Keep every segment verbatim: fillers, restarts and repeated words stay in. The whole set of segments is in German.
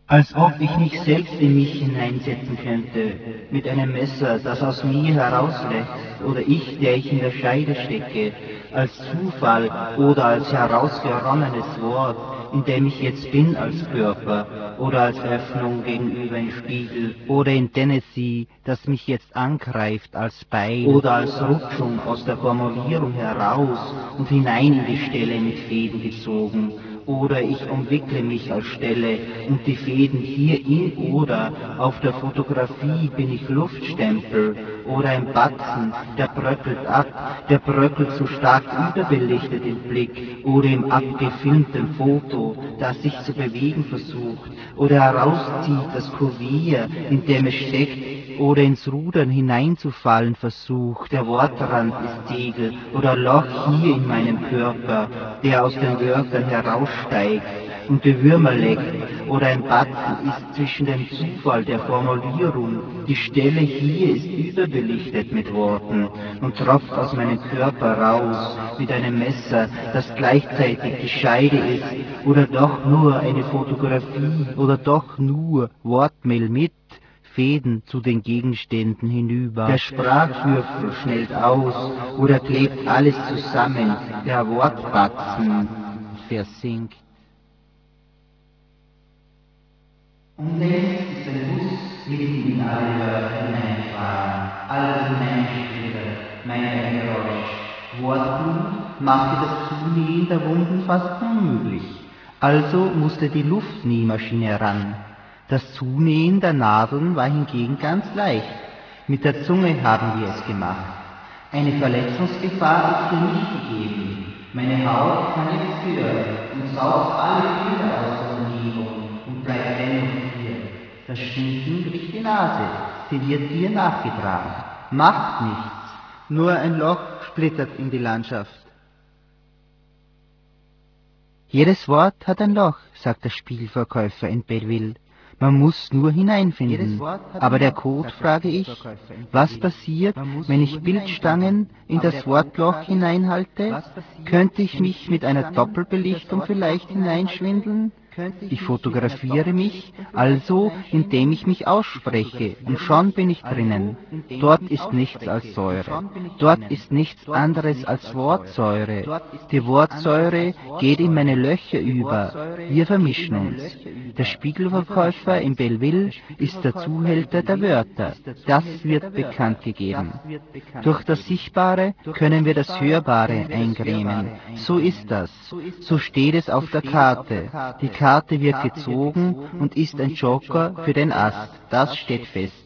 Als ob ich mich selbst in mich hineinsetzen könnte, mit einem Messer, das aus mir herauswächst, oder ich, der ich in der Scheide stecke, als Zufall oder als herausgeronnenes Wort, in dem ich jetzt bin als Körper, oder als Öffnung gegenüber im Spiegel, oder in Tennessee, das mich jetzt angreift als Beil, oder als Rutschung aus der Formulierung heraus und hinein in die Stelle mit Fäden gezogen, oder ich umwickle mich als Stelle und die Fäden hier in oder auf der Fotografie bin ich Luftstempel oder ein Batzen, der bröckelt ab, der bröckelt so stark überbelichtet im Blick oder im abgefilmten Foto, das sich zu bewegen versucht oder herauszieht das Kurier, in dem es steckt oder ins Rudern hineinzufallen versucht. Der Wortrand ist Segel oder Loch hier in meinem Körper, der aus den Wörtern heraussteigt und die Würmer leckt, oder ein Batzen ist zwischen dem Zufall der Formulierung. Die Stelle hier ist überbelichtet mit Worten und tropft aus meinem Körper raus mit einem Messer, das gleichzeitig die Scheide ist, oder doch nur eine Fotografie, oder doch nur Wortmehl mit Fäden zu den Gegenständen hinüber. Der Sprachwürfel schnellt aus oder klebt alles zusammen, der Wortbatzen versinkt. Und längst ist ein Bus mitten in alle Wörter hineingefahren, alles hineingeschlittert, meinte ein Geräusch. Wortblut machte das Zunähen der Wunden fast unmöglich. Also musste die Luftnähmaschine ran. Das Zunähen der Nadeln war hingegen ganz leicht. Mit der Zunge haben wir es gemacht. Eine Verletzungsgefahr ist hier nicht gegeben. Meine Haut kann jetzt hören und saugt alle Bilder aus der Umgebung und bleibt dennoch hier. Das Stinken riecht die Nase, sie wird dir nachgetragen. Macht nichts, nur ein Loch splittert in die Landschaft. Jedes Wort hat ein Loch, sagt der Spiegelverkäufer in Belleville. Man muss nur hineinfinden. Aber der Code, frage ich, was passiert, wenn ich Bildstangen in das Wortloch hineinhalte? Könnte ich mich mit einer Doppelbelichtung vielleicht hineinschwindeln? Ich fotografiere mich, also indem ich mich ausspreche, und schon bin ich drinnen. Dort ist nichts als Säure. Dort ist nichts anderes als Wortsäure. Die Wortsäure geht in meine Löcher über. Wir vermischen uns. Der Spiegelverkäufer in Belleville ist der Zuhälter der Wörter. Das wird bekannt gegeben. Durch das Sichtbare können wir das Hörbare eingrämen. So ist das. So steht es auf der Karte. Die Karte wird gezogen und ist ein Joker für den Ast. Das steht fest.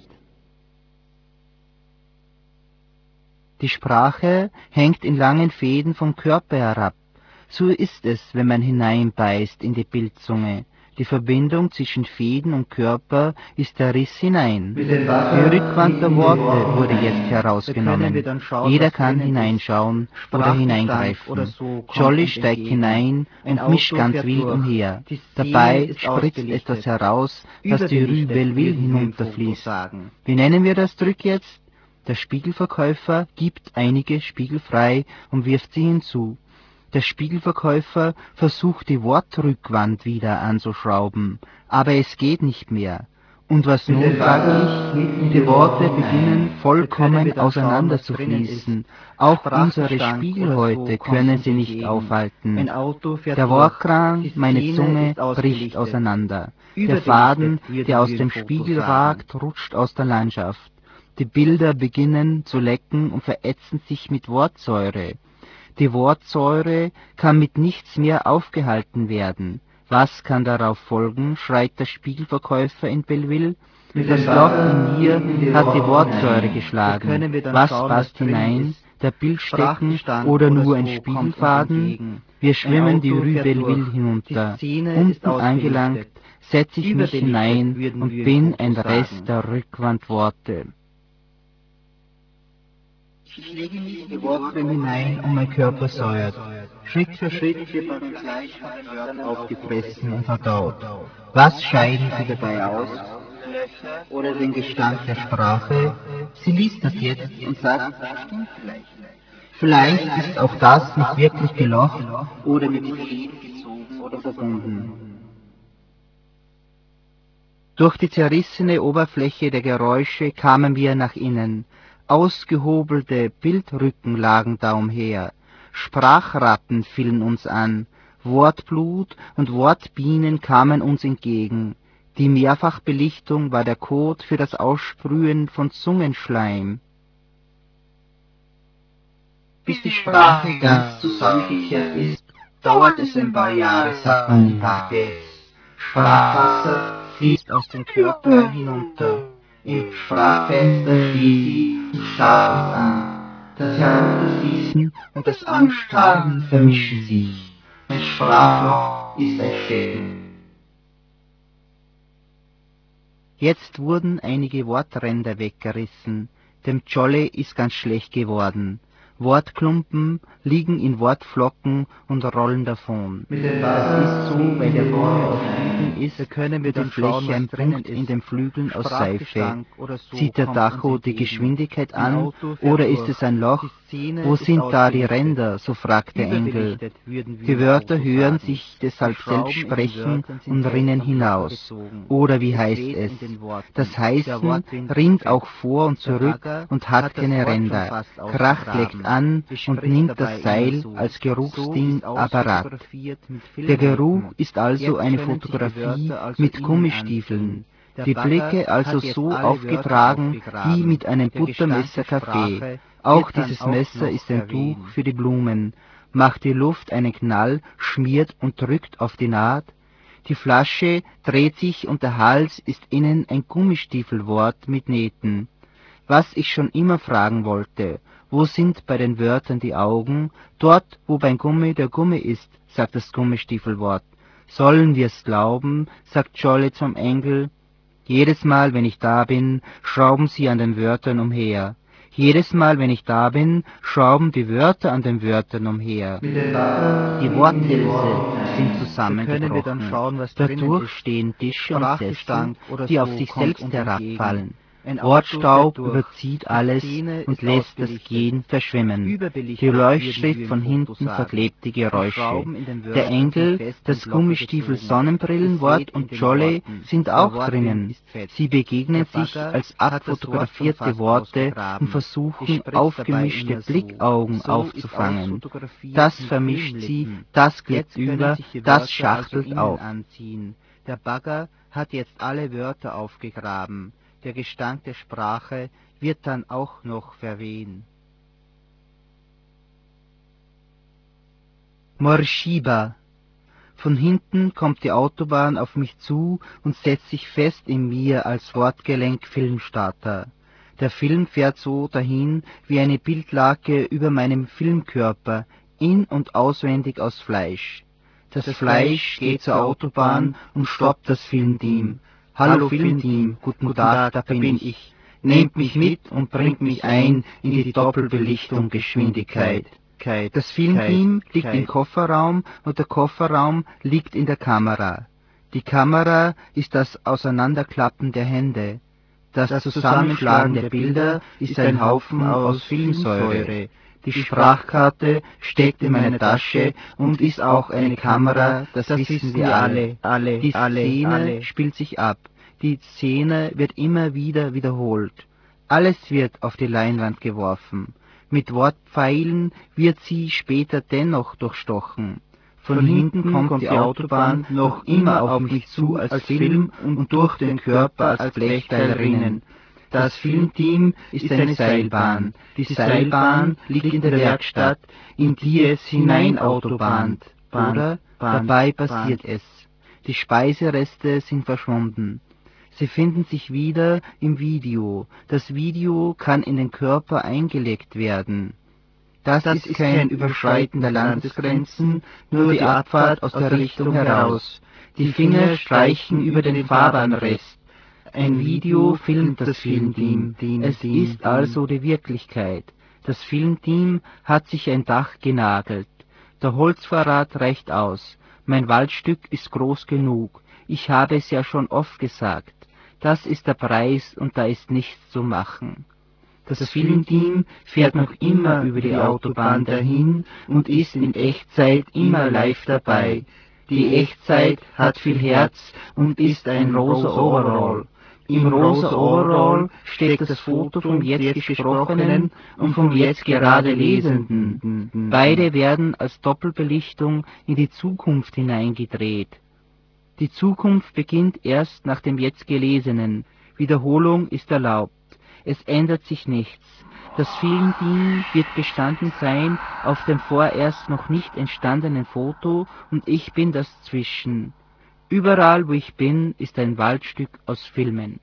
Die Sprache hängt in langen Fäden vom Körper herab. So ist es, wenn man hineinbeißt in die Bildzunge. Die Verbindung zwischen Fäden und Körper ist der Riss hinein. Die Rückwand der Worte wurde jetzt herausgenommen. Jeder kann hineinschauen oder hineingreifen. Jolly steigt hinein und mischt ganz wild umher. Dabei spritzt etwas heraus, das die Rue Belleville hinunterfließt. Wie nennen wir das Drück jetzt? Der Spiegelverkäufer gibt einige Spiegel frei und wirft sie hinzu. Der Spiegelverkäufer versucht die Wortrückwand wieder anzuschrauben, aber es geht nicht mehr. Und was nun, frage ich, die Worte beginnen vollkommen auseinander zu fließen. Auch unsere Spiegelhäute können sie nicht aufhalten. Der Wortkran, meine Zunge, bricht auseinander. Der Faden, der aus dem Spiegel ragt, rutscht aus der Landschaft. Die Bilder beginnen zu lecken und verätzen sich mit Wortsäure. Die Wortsäure kann mit nichts mehr aufgehalten werden. Was kann darauf folgen, schreit der Spiegelverkäufer in Belleville. Das Loch in mir hat die Wortsäure geschlagen. Was passt hinein? Der Bildstecken oder nur ein Spiegelfaden? Wir schwimmen die Rue Belleville hinunter. Unten angelangt setze ich mich hinein und bin ein Rest der Rückwandworte. Ich lege mich in die Worträume hinein und mein Körper säuert. Schritt für Schritt wird man gleich von den Wörtern aufgefressen und verdaut. Was scheiden sie dabei aus? Löcher oder den Gestank der Sprache? Sie liest das jetzt und sagt, das stimmt vielleicht. Vielleicht ist auch das nicht wirklich gelocht oder mit Fäden gezogen oder verbunden. Durch die zerrissene Oberfläche der Geräusche kamen wir nach innen. Ausgehobelte Bildrücken lagen da umher. Sprachratten fielen uns an. Wortblut und Wortbienen kamen uns entgegen. Die Mehrfachbelichtung war der Code für das Aussprühen von Zungenschleim. Bis die Sprache ganz zusammengekehrt ist, dauert es ein paar Jahre, sagt man in Bachbels. Sprachwasser fließt aus dem Körper hinunter. Im Sprachfenster steht sie und starrt uns an. Das Herunterfließen und das Anstarren vermischen sich. Ein Sprachloch ist ein Stecken. Jetzt wurden einige Wortränder weggerissen. Dem Jolle ist ganz schlecht geworden. Wortklumpen liegen in Wortflocken und rollen davon. Das ist so, weil der Gummi auf Flügeln ist, da können wir die Fläche ein Punkt in den Flügeln aus Seife. Zieht der Tacho die Geschwindigkeit an, oder ist es ein Loch? Wo sind da die Ränder? So fragt der Engel. Die Wörter hören sich deshalb selbst sprechen und rinnen hinaus. Oder wie heißt es? Das Heißen rinnt auch vor und zurück und hat keine Ränder. Kracht legt an und nimmt das Seil als Geruchsding apparat. Der Geruch ist also eine Fotografie mit Gummistiefeln. Die Blicke also so aufgetragen wie mit einem Buttermesser Kaffee. Auch dieses Messer ist ein Tuch für die Blumen. Macht die Luft einen Knall, schmiert und drückt auf die Naht. Die Flasche dreht sich und der Hals ist innen ein Gummistiefelwort mit Nähten. Was ich schon immer fragen wollte: Wo sind bei den Wörtern die Augen? Dort, wo beim Gummi der Gummi ist, sagt das Gummistiefelwort. Sollen wir's glauben, sagt Jolle zum Engel. Jedes Mal, wenn ich da bin, schrauben sie an den Wörtern umher. Jedes Mal, wenn ich da bin, schrauben die Wörter an den Wörtern umher. Die Worthälse sind zusammengebrochen. Dadurch stehen Tische und Sessel, die auf sich selbst herabfallen. Wortstaub überzieht alles und lässt das Gehen verschwimmen. Die Leuchtschrift von hinten verklebt die Geräusche. Der Engel, das Gummistiefel Sonnenbrillenwort und Jolle sind auch drinnen. Sie begegnen sich als abfotografierte Worte und versuchen, aufgemischte Blickaugen aufzufangen. Das vermischt sie, das klebt über, das schachtelt auf. Der Bagger hat jetzt alle Wörter aufgegraben. Der Gestank der Sprache wird dann auch noch verwehen. Morschiba. Von hinten kommt die Autobahn auf mich zu und setzt sich fest in mir als Wortgelenk Filmstarter. Der Film fährt so dahin wie eine Bildlake über meinem Filmkörper, in- und auswendig aus Fleisch. Das Fleisch geht zur Autobahn und stoppt das Filmteam. Hallo Filmteam, guten Tag, da bin ich. Nehmt mich mit und bringt mich ein in die Doppelbelichtung Geschwindigkeit. Das Filmteam liegt im Kofferraum und der Kofferraum liegt in der Kamera. Die Kamera ist das Auseinanderklappen der Hände. Das Zusammenschlagen der Bilder ist ein Haufen aus Filmsäure. Die Sprachkarte steckt in meiner Tasche und ist auch eine Kamera, das wissen wir alle. alle die Szene alle. spielt sich ab. Die Szene wird immer wieder wiederholt. Alles wird auf die Leinwand geworfen. Mit Wortpfeilen wird sie später dennoch durchstochen. Von, Von hinten kommt, kommt die Autobahn noch immer auf mich zu als Film und durch den Körper als Blechteilerinnen. Das Filmteam ist eine Seilbahn. Die Seilbahn liegt in der Werkstatt, in die es hineinautobahnt. Oder dabei passiert es. Die Speisereste sind verschwunden. Sie finden sich wieder im Video. Das Video kann in den Körper eingelegt werden. Das, das ist kein Überschreiten der Landesgrenzen, nur die Abfahrt aus der Richtung heraus. Die Finger streichen über den Fahrbahnrest. Ein Video filmt das Filmteam. Es ist also die Wirklichkeit. Das Filmteam hat sich ein Dach genagelt. Der Holzvorrat reicht aus. Mein Waldstück ist groß genug. Ich habe es ja schon oft gesagt. Das ist der Preis und da ist nichts zu machen. Das Filmteam fährt noch immer über die Autobahn dahin und ist in Echtzeit immer live dabei. Die Echtzeit hat viel Herz und ist ein rosa Overall. Im rosa Overall steckt das Foto vom jetzt Gesprochenen und vom jetzt gerade Lesenden. Beide werden als Doppelbelichtung in die Zukunft hineingedreht. Die Zukunft beginnt erst nach dem jetzt Gelesenen. Wiederholung ist erlaubt. Es ändert sich nichts. Das Filmteam wird bestanden sein auf dem vorerst noch nicht entstandenen Foto und ich bin das Zwischen. Überall, wo ich bin, ist ein Waldstück aus Filmen.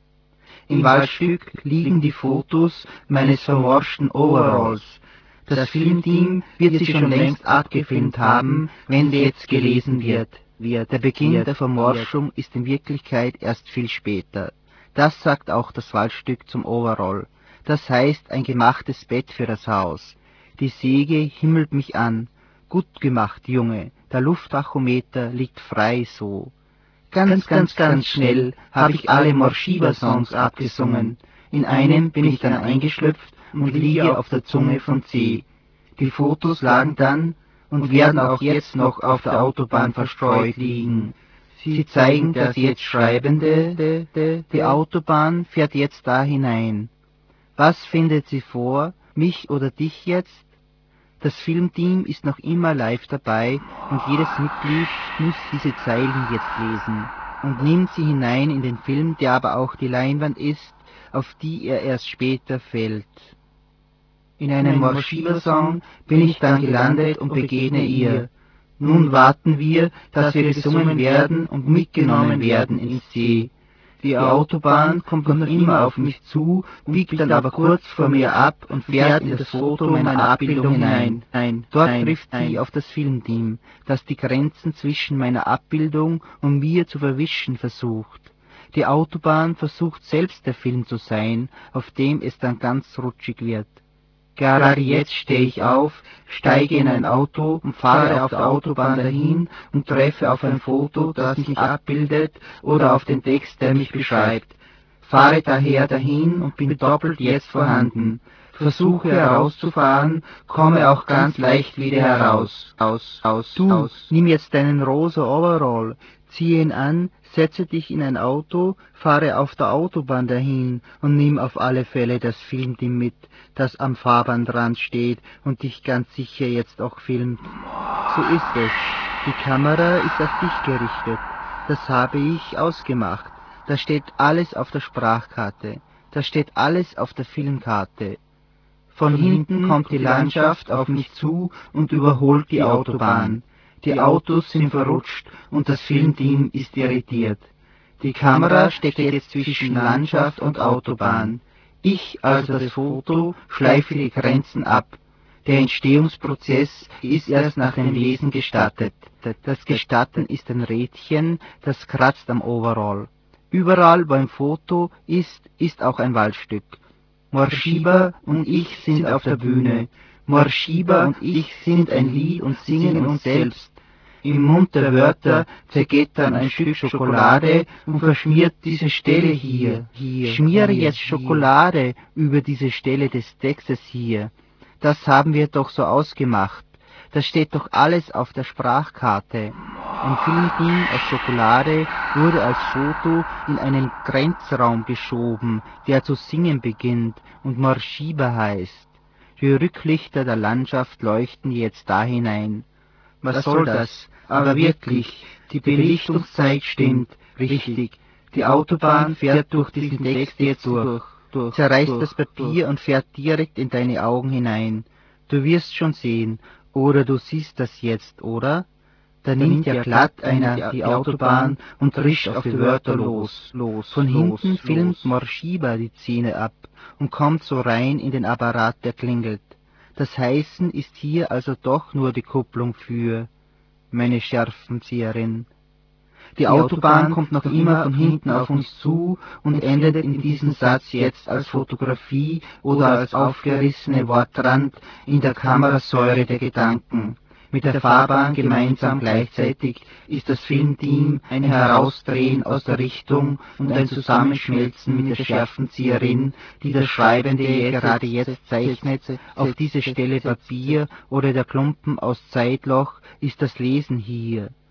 Im Waldstück liegen die Fotos meines vermorschten Overalls. Das Filmteam wird sie schon längst abgefilmt haben, wenn sie jetzt gelesen wird. Der Beginn der Vermorschung ist in Wirklichkeit erst viel später. Das sagt auch das Waldstück zum Overall. Das heißt ein gemachtes Bett für das Haus. Die Säge himmelt mich an. Gut gemacht, Junge, der Lufttachometer liegt frei so. Ganz, ganz, ganz schnell habe ich alle Morschiba-Songs abgesungen. In einem bin ich dann eingeschlüpft und liege auf der Zunge von C. Die Fotos lagen dann und werden auch jetzt noch auf der Autobahn verstreut liegen. Sie zeigen das jetzt Schreibende, die Autobahn fährt jetzt da hinein. Was findet sie vor, mich oder dich jetzt? Das Filmteam ist noch immer live dabei und jedes Mitglied muss diese Zeilen jetzt lesen und nimmt sie hinein in den Film, der aber auch die Leinwand ist, auf die er erst später fällt. In einem Morschiba-Song bin ich dann gelandet und begegne ihr. Nun warten wir, dass wir gesungen werden und mitgenommen werden ins C. Die Autobahn kommt noch immer auf mich zu, biegt dann aber kurz vor mir ab und fährt in das Foto meiner Abbildung hinein. Dort trifft sie auf das Filmteam, das die Grenzen zwischen meiner Abbildung und mir zu verwischen versucht. Die Autobahn versucht selbst der Film zu sein, auf dem es dann ganz rutschig wird. Gerade jetzt stehe ich auf, steige in ein Auto und fahre auf der Autobahn dahin und treffe auf ein Foto, das mich abbildet, oder auf den Text, der mich beschreibt. Fahre daher dahin und bin doppelt jetzt vorhanden. Versuche herauszufahren, komme auch ganz leicht wieder heraus. Aus, aus, du, aus. Nimm jetzt deinen rosa Overall, ziehe ihn an, setze dich in ein Auto, fahre auf der Autobahn dahin und nimm auf alle Fälle das Filmteam mit, das am Fahrbahnrand steht und dich ganz sicher jetzt auch filmt. So ist es. Die Kamera ist auf dich gerichtet. Das habe ich ausgemacht. Da steht alles auf der Sprachkarte. Da steht alles auf der Filmkarte. Von hinten kommt die Landschaft auf mich zu und überholt die Autobahn. Die Autos sind verrutscht und das Filmteam ist irritiert. Die Kamera steckt jetzt zwischen Landschaft und Autobahn. Ich, also das Foto, schleife die Grenzen ab. Der Entstehungsprozess ist erst nach dem Lesen gestattet. Das Gestatten ist ein Rädchen, das kratzt am Overall. Überall, wo ein Foto ist, ist auch ein Waldstück. Morschiba und ich sind auf der Bühne. Morschiba und ich sind ein Lied und singen uns selbst. Im Mund der Wörter zergeht dann ein Stück Schokolade und verschmiert diese Stelle hier. hier Schmiere jetzt Schokolade über diese Stelle des Textes hier. Das haben wir doch so ausgemacht. Das steht doch alles auf der Sprachkarte. Ein Filmteam aus Schokolade wurde als Foto in einen Grenzraum geschoben, der zu singen beginnt und Morschiba heißt. Die Rücklichter der Landschaft leuchten jetzt da hinein. Was soll das? Aber wirklich, die Belichtungszeit stimmt, richtig. Die Autobahn fährt durch diesen Text jetzt durch, durch zerreißt das Papier und fährt direkt in deine Augen hinein. Du wirst schon sehen, oder du siehst das jetzt, oder? Da nimmt ja glatt einer die Autobahn und rischt auf die Wörter los. los Von hinten filmt Morschiba die Szene ab und kommt so rein in den Apparat, der klingelt. Das Heißen ist hier also doch nur die Kupplung für meine Schärfenzieherin. Die Autobahn kommt noch immer von hinten auf uns zu und endet in diesem Satz jetzt als Fotografie oder als aufgerissene Wortrand in der Kamerasäure der Gedanken. Mit der Fahrbahn gemeinsam gleichzeitig ist das Filmteam ein Herausdrehen aus der Richtung und ein Zusammenschmelzen mit der Schärfenzieherin, die das Schreibende gerade jetzt zeichnet. Auf diese Stelle Papier oder der Klumpen aus Zeitloch ist das Lesen hier.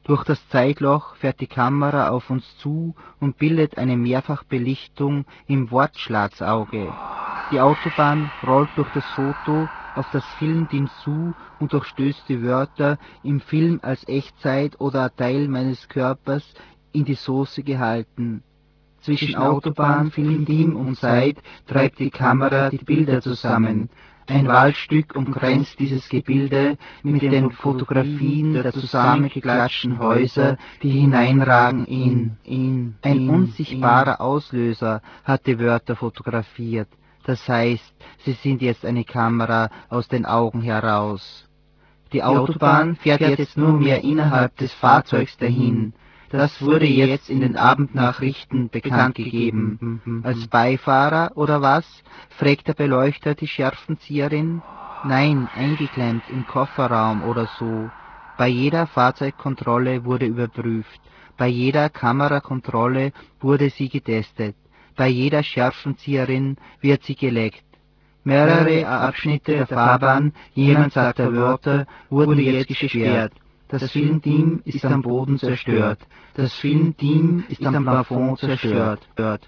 Durch das Zeitloch fährt die Kamera auf uns zu und bildet eine Mehrfachbelichtung im Wortschlagsauge. Die Autobahn rollt durch das Foto auf das Filmteam zu und durchstößt die Wörter im Film als Echtzeit oder ein Teil meines Körpers in die Soße gehalten. Zwischen Autobahn, Filmteam und Zeit treibt die Kamera die Bilder zusammen. Ein Waldstück umkränzt dieses Gebilde mit den Fotografien der zusammengeklatschten Häuser, die hineinragen in, in, Ein unsichtbarer Auslöser hat die Wörter fotografiert. Das heißt, sie sind jetzt eine Kamera aus den Augen heraus. Die Autobahn fährt jetzt nur mehr innerhalb des Fahrzeugs dahin. Das wurde jetzt in den Abendnachrichten bekannt gegeben. Als Beifahrer oder was? Fragt der Beleuchter die Schärfenzieherin. Nein, eingeklemmt im Kofferraum oder so. Bei jeder Fahrzeugkontrolle wurde überprüft. Bei jeder Kamerakontrolle wurde sie getestet. Bei jeder Schärfenzieherin wird sie geleckt. Mehrere Abschnitte der Fahrbahn jenseits der Wörter wurden jetzt gesperrt. Das Filmteam ist am Boden zerstört. Das Filmteam ist am Plafond zerstört.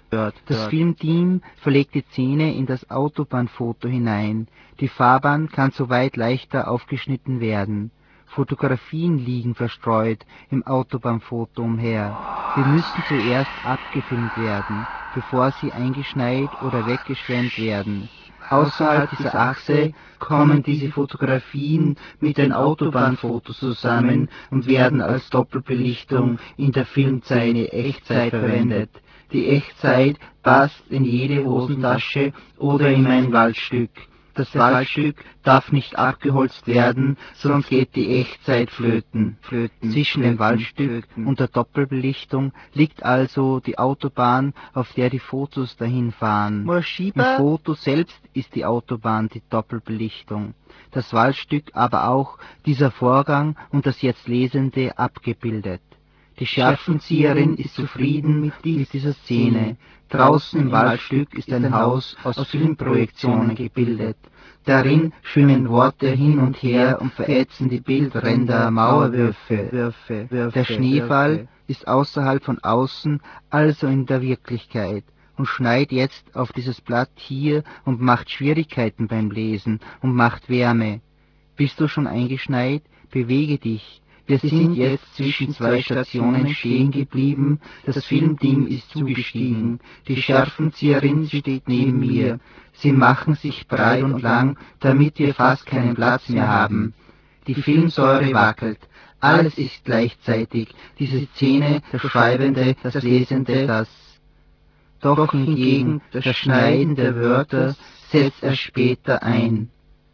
Das Filmteam verlegt die Szene in das Autobahnfoto hinein. Die Fahrbahn kann soweit leichter aufgeschnitten werden. Fotografien liegen verstreut im Autobahnfoto umher. Sie müssen zuerst abgefilmt werden, bevor sie eingeschneit oder weggeschwemmt werden. Außerhalb dieser Achse kommen diese Fotografien mit den Autobahnfotos zusammen und werden als Doppelbelichtung in der Filmszene Echtzeit verwendet. Die Echtzeit passt in jede Hosentasche oder in ein Waldstück. Das Waldstück darf nicht abgeholzt werden, sonst geht die Echtzeit flöten. flöten. Zwischen dem Waldstück und der Doppelbelichtung liegt also die Autobahn, auf der die Fotos dahin fahren. Im Foto selbst ist die Autobahn die Doppelbelichtung, das Waldstück aber auch dieser Vorgang und das jetzt Lesende abgebildet. Die Schärfenzieherin ist zufrieden mit dieser Szene. Draußen im Waldstück ist ein Haus aus Filmprojektionen gebildet. Darin schwimmen Worte hin und her und verätzen die Bildränder, Mauerwürfe. Der Schneefall ist außerhalb von außen, also in der Wirklichkeit, und schneit jetzt auf dieses Blatt hier und macht Schwierigkeiten beim Lesen und macht Wärme. Bist du schon eingeschneit? Bewege dich. Wir sind jetzt zwischen zwei Stationen stehen geblieben, das Filmteam ist zugestiegen, die Schärfenzieherin steht neben mir. Sie machen sich breit und lang, damit wir fast keinen Platz mehr haben. Die Filmsäure wackelt, alles ist gleichzeitig, diese Szene, der Schreibende, das Lesende, das. Doch hingegen das Schneiden der Wörter setzt erst später ein.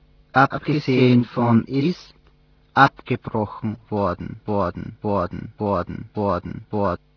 Abgesehen von ist, abgebrochen worden, worden, worden, worden, worden, worden.